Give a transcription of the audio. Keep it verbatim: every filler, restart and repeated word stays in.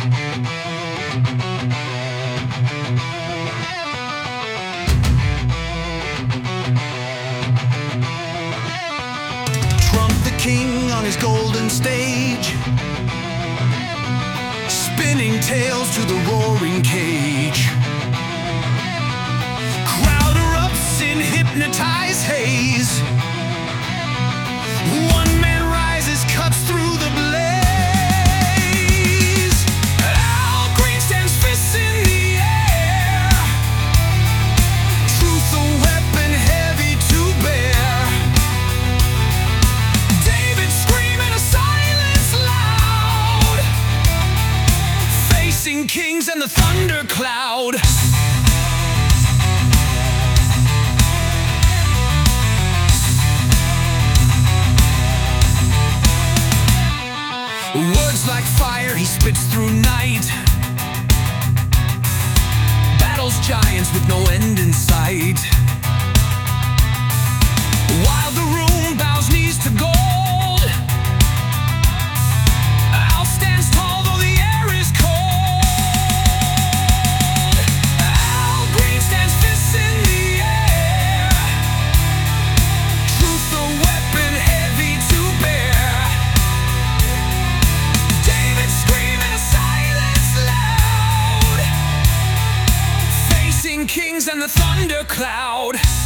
Trump the king on his golden stage, spinning tales to the roaring cage. Crowd erupts in hypnotized haze. One man rises, cuts through the blaze. Al Green stands, fists in the air. Truth a weapon heavy to bear. David screaming, a silence loud, facing kings and the thundercloud. Words like fire he spits through night, battles giants with no end in sight. While the room bows knees to gold, Al stands tall though the air is cold. Al Green stands, fists in the air. Truth a weapon heavy to bear. Kings and the thundercloud.